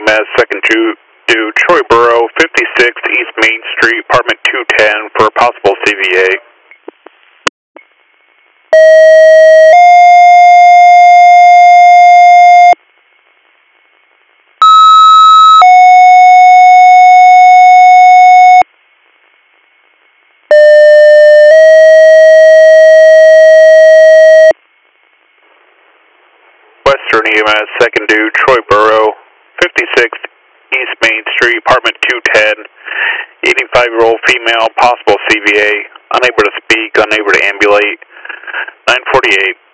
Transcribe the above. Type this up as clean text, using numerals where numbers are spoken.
EMS, second due Troy Borough, 56th East Main Street, apartment 210 for a possible CVA. Western EMS, second due Troy Borough, 56th East Main Street, apartment 210, 85-year-old female, possible CVA, unable to speak, unable to ambulate, 948.